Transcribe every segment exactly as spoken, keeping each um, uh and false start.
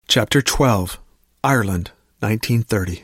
Chapter twelve. Ireland, nineteen thirty.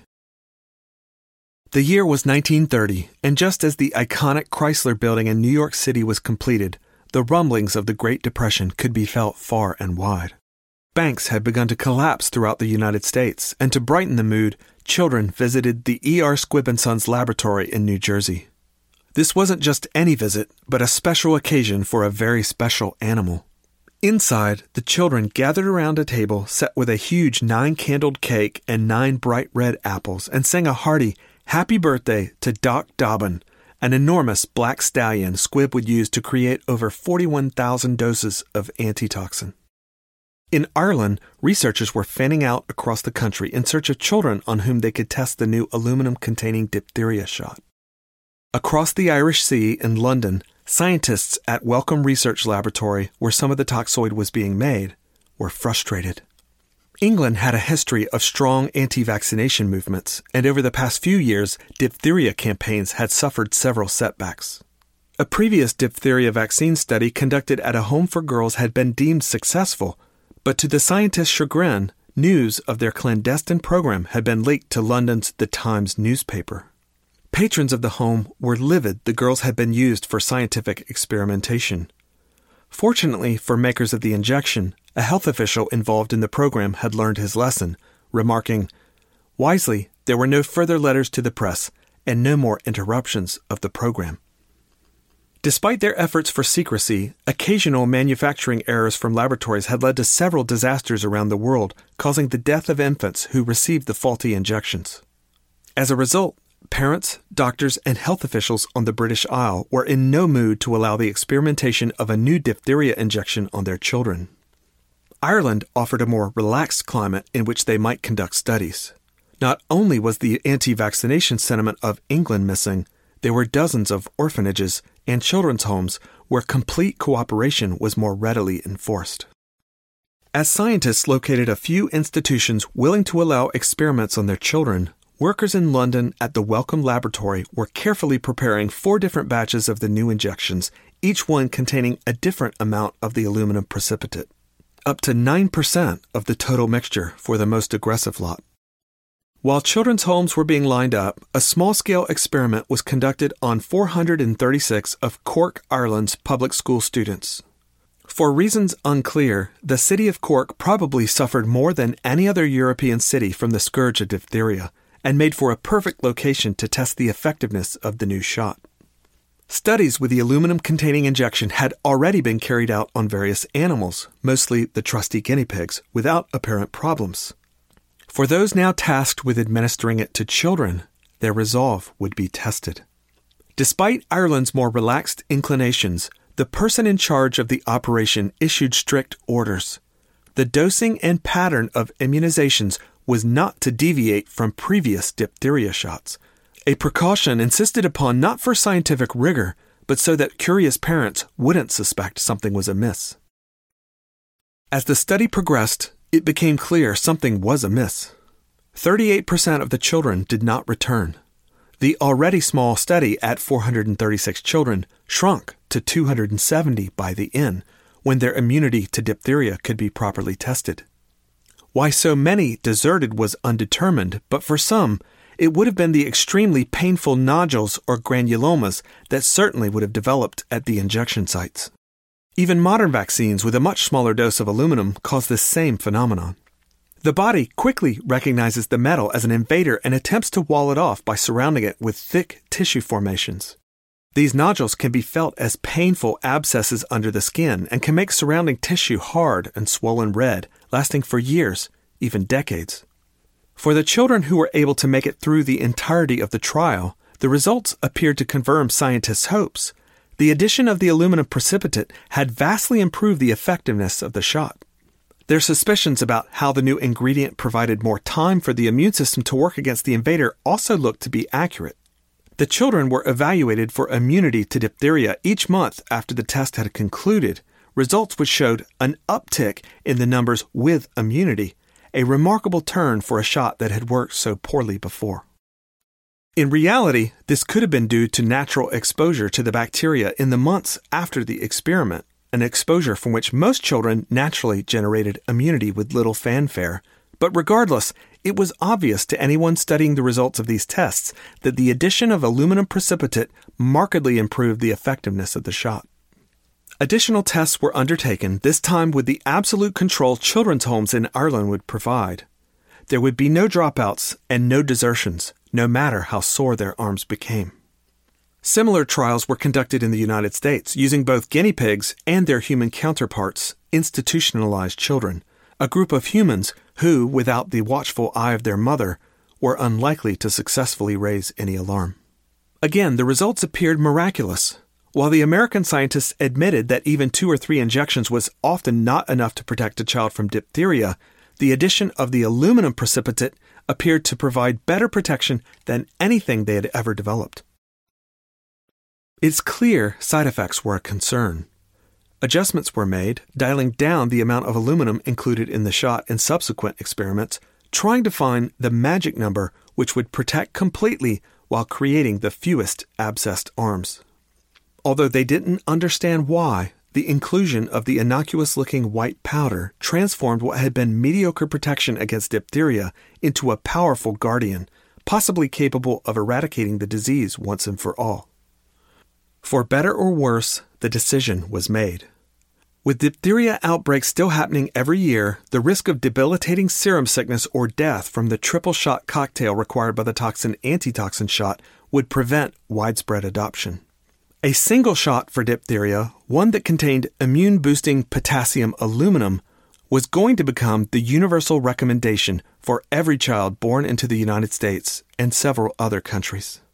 The year was nineteen thirty, and just as the iconic Chrysler Building in New York City was completed, the rumblings of the Great Depression could be felt far and wide. Banks had begun to collapse throughout the United States, and to brighten the mood, children visited the E R Squibb and Sons Laboratory in New Jersey. This wasn't just any visit, but a special occasion for a very special animal. Inside, the children gathered around a table set with a huge nine-candled cake and nine bright red apples and sang a hearty happy birthday to Doc Dobbin, an enormous black stallion Squibb would use to create over forty-one thousand doses of antitoxin. In Ireland, researchers were fanning out across the country in search of children on whom they could test the new aluminum-containing diphtheria shot. Across the Irish Sea in London, scientists at Wellcome Research Laboratory, where some of the toxoid was being made, were frustrated. England had a history of strong anti-vaccination movements, and over the past few years, diphtheria campaigns had suffered several setbacks. A previous diphtheria vaccine study conducted at a home for girls had been deemed successful, but to the scientists' chagrin, news of their clandestine program had been leaked to London's The Times newspaper. Patrons of the home were livid the girls had been used for scientific experimentation. Fortunately for makers of the injection, a health official involved in the program had learned his lesson, remarking, "Wisely, there were no further letters to the press and no more interruptions of the program." Despite their efforts for secrecy, occasional manufacturing errors from laboratories had led to several disasters around the world, causing the death of infants who received the faulty injections. As a result, parents, doctors, and health officials on the British Isle were in no mood to allow the experimentation of a new diphtheria injection on their children. Ireland offered a more relaxed climate in which they might conduct studies. Not only was the anti-vaccination sentiment of England missing, there were dozens of orphanages and children's homes where complete cooperation was more readily enforced. As scientists located a few institutions willing to allow experiments on their children, workers in London at the Wellcome Laboratory were carefully preparing four different batches of the new injections, each one containing a different amount of the aluminum precipitate, up to nine percent of the total mixture for the most aggressive lot. While children's homes were being lined up, a small-scale experiment was conducted on four hundred thirty-six of Cork, Ireland's public school students. For reasons unclear, the city of Cork probably suffered more than any other European city from the scourge of diphtheria, and made for a perfect location to test the effectiveness of the new shot. Studies with the aluminum-containing injection had already been carried out on various animals, mostly the trusty guinea pigs, without apparent problems. For those now tasked with administering it to children, their resolve would be tested. Despite Ireland's more relaxed inclinations, the person in charge of the operation issued strict orders. The dosing and pattern of immunizations was not to deviate from previous diphtheria shots, a precaution insisted upon not for scientific rigor, but so that curious parents wouldn't suspect something was amiss. As the study progressed, it became clear something was amiss. thirty-eight percent of the children did not return. The already small study at four hundred thirty-six children shrunk to two hundred seventy by the end, when their immunity to diphtheria could be properly tested. Why so many deserted was undetermined, but for some, it would have been the extremely painful nodules or granulomas that certainly would have developed at the injection sites. Even modern vaccines with a much smaller dose of aluminum cause this same phenomenon. The body quickly recognizes the metal as an invader and attempts to wall it off by surrounding it with thick tissue formations. These nodules can be felt as painful abscesses under the skin and can make surrounding tissue hard and swollen red, lasting for years, even decades. For the children who were able to make it through the entirety of the trial, the results appeared to confirm scientists' hopes. The addition of the aluminum precipitate had vastly improved the effectiveness of the shot. Their suspicions about how the new ingredient provided more time for the immune system to work against the invader also looked to be accurate. The children were evaluated for immunity to diphtheria each month after the test had concluded, results which showed an uptick in the numbers with immunity, a remarkable turn for a shot that had worked so poorly before. In reality, this could have been due to natural exposure to the bacteria in the months after the experiment, an exposure from which most children naturally generated immunity with little fanfare. But regardless, it was obvious to anyone studying the results of these tests that the addition of aluminum precipitate markedly improved the effectiveness of the shot. Additional tests were undertaken, this time with the absolute control children's homes in Ireland would provide. There would be no dropouts and no desertions, no matter how sore their arms became. Similar trials were conducted in the United States using both guinea pigs and their human counterparts, institutionalized children, a group of humans who, without the watchful eye of their mother, were unlikely to successfully raise any alarm. Again, the results appeared miraculous. While the American scientists admitted that even two or three injections was often not enough to protect a child from diphtheria, the addition of the aluminum precipitate appeared to provide better protection than anything they had ever developed. It's clear side effects were a concern. Adjustments were made, dialing down the amount of aluminum included in the shot in subsequent experiments, trying to find the magic number which would protect completely while creating the fewest abscessed arms. Although they didn't understand why, the inclusion of the innocuous-looking white powder transformed what had been mediocre protection against diphtheria into a powerful guardian, possibly capable of eradicating the disease once and for all. For better or worse, the decision was made. With diphtheria outbreaks still happening every year, the risk of debilitating serum sickness or death from the triple shot cocktail required by the toxin antitoxin shot would prevent widespread adoption. A single shot for diphtheria, one that contained immune-boosting potassium aluminum, was going to become the universal recommendation for every child born into the United States and several other countries.